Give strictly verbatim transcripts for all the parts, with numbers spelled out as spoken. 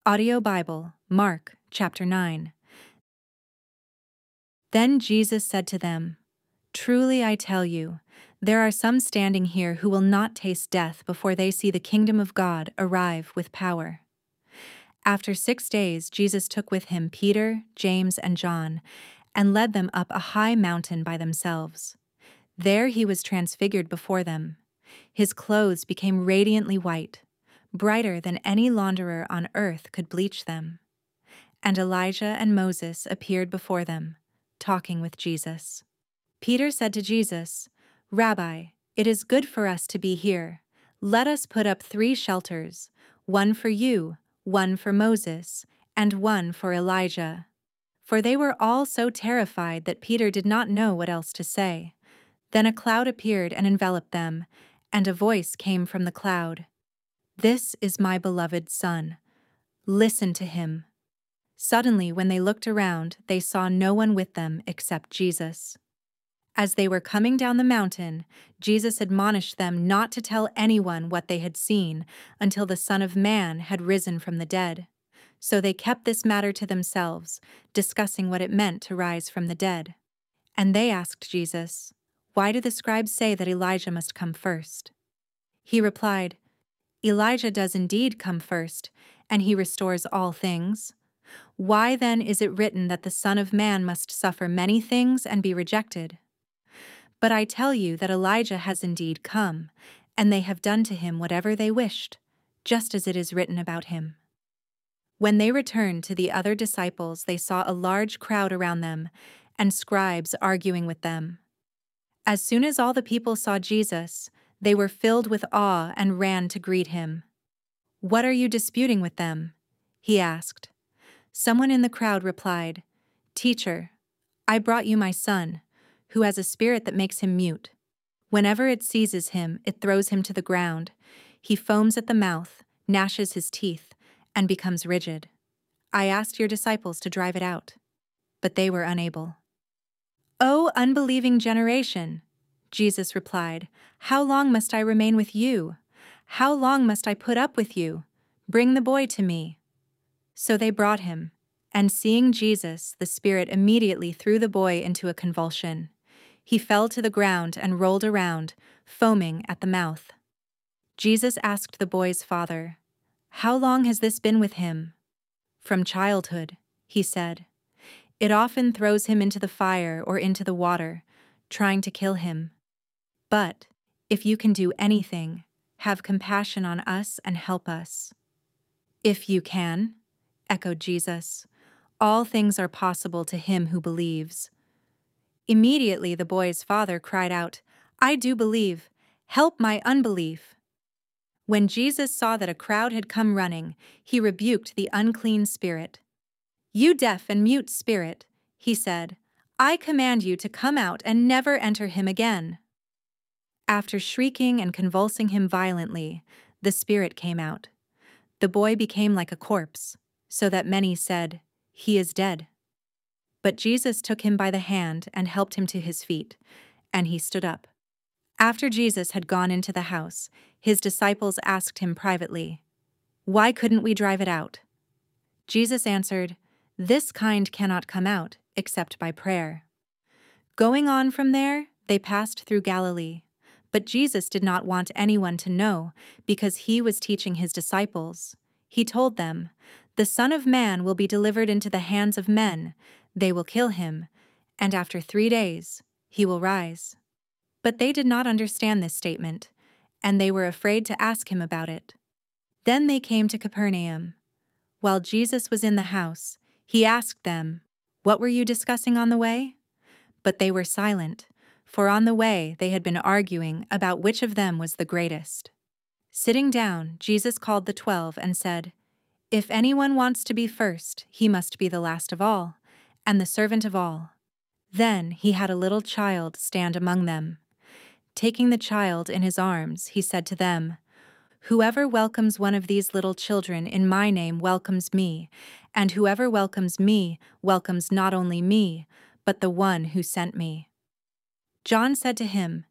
Audio Bible, Mark, chapter nine. Then Jesus said to them, "Truly I tell you, there are some standing here who will not taste death before they see the kingdom of God arrive with power." After six days, Jesus took with him Peter, James, and John, and led them up a high mountain by themselves. There he was transfigured before them. His clothes became radiantly white, brighter than any launderer on earth could bleach them. And Elijah and Moses appeared before them, talking with Jesus. Peter said to Jesus, "Rabbi, it is good for us to be here. Let us put up three shelters, one for you, one for Moses, and one for Elijah." For they were all so terrified that Peter did not know what else to say. Then a cloud appeared and enveloped them, and a voice came from the cloud. "This is my beloved Son. Listen to him." Suddenly, when they looked around, they saw no one with them except Jesus. As they were coming down the mountain, Jesus admonished them not to tell anyone what they had seen until the Son of Man had risen from the dead. So they kept this matter to themselves, discussing what it meant to rise from the dead. And they asked Jesus, "Why do the scribes say that Elijah must come first?" He replied, "Elijah does indeed come first, and he restores all things. Why then is it written that the Son of Man must suffer many things and be rejected? But I tell you that Elijah has indeed come, and they have done to him whatever they wished, just as it is written about him." When they returned to the other disciples, they saw a large crowd around them, and scribes arguing with them. As soon as all the people saw Jesus, they were filled with awe and ran to greet him. "What are you disputing with them?" he asked. Someone in the crowd replied, "Teacher, I brought you my son, who has a spirit that makes him mute. Whenever it seizes him, it throws him to the ground. He foams at the mouth, gnashes his teeth, and becomes rigid. I asked your disciples to drive it out, but they were unable." "O unbelieving generation," Jesus replied, "how long must I remain with you? How long must I put up with you? Bring the boy to me." So they brought him, and seeing Jesus, the spirit immediately threw the boy into a convulsion. He fell to the ground and rolled around, foaming at the mouth. Jesus asked the boy's father, "How long has this been with him?" "From childhood," he said. "It often throws him into the fire or into the water, trying to kill him. But if you can do anything, have compassion on us and help us." "If you can," echoed Jesus. "All things are possible to him who believes." Immediately the boy's father cried out, "I do believe. Help my unbelief." When Jesus saw that a crowd had come running, he rebuked the unclean spirit. "You deaf and mute spirit," he said, "I command you to come out and never enter him again." After shrieking and convulsing him violently, the spirit came out. The boy became like a corpse, so that many said, "He is dead." But Jesus took him by the hand and helped him to his feet, and he stood up. After Jesus had gone into the house, his disciples asked him privately, "Why couldn't we drive it out?" Jesus answered, "This kind cannot come out except by prayer." Going on from there, they passed through Galilee. But Jesus did not want anyone to know, because he was teaching his disciples. He told them, "The Son of Man will be delivered into the hands of men. They will kill him, and after three days he will rise." But they did not understand this statement, and they were afraid to ask him about it. Then they came to Capernaum. While Jesus was in the house, he asked them, "What were you discussing on the way?" But they were silent, for on the way they had been arguing about which of them was the greatest. Sitting down, Jesus called the twelve and said, "If anyone wants to be first, he must be the last of all, and the servant of all." Then he had a little child stand among them. Taking the child in his arms, he said to them, "Whoever welcomes one of these little children in my name welcomes me, and whoever welcomes me welcomes not only me, but the one who sent me." John said to him,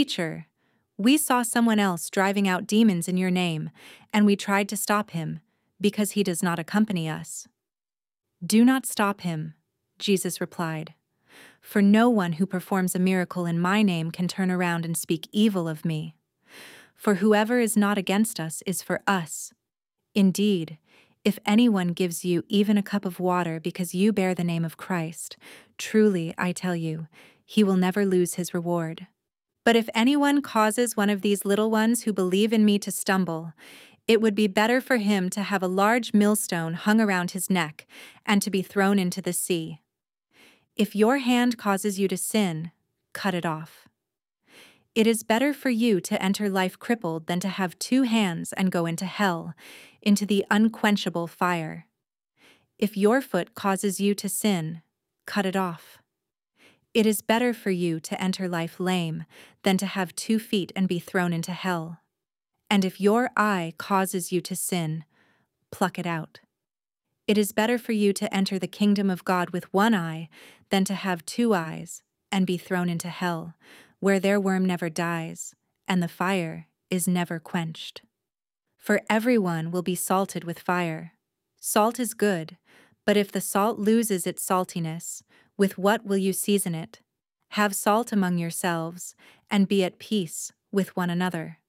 "Teacher, we saw someone else driving out demons in your name, and we tried to stop him, because he does not accompany us." "Do not stop him," Jesus replied, "for no one who performs a miracle in my name can turn around and speak evil of me. For whoever is not against us is for us. Indeed, if anyone gives you even a cup of water because you bear the name of Christ, truly, I tell you, he will never lose his reward. But if anyone causes one of these little ones who believe in me to stumble, it would be better for him to have a large millstone hung around his neck and to be thrown into the sea. If your hand causes you to sin, cut it off. It is better for you to enter life crippled than to have two hands and go into hell, into the unquenchable fire. If your foot causes you to sin, cut it off. It is better for you to enter life lame than to have two feet and be thrown into hell. And if your eye causes you to sin, pluck it out. It is better for you to enter the kingdom of God with one eye than to have two eyes and be thrown into hell, where their worm never dies, and the fire is never quenched. For everyone will be salted with fire. Salt is good, but if the salt loses its saltiness, with what will you season it? Have salt among yourselves, and be at peace with one another.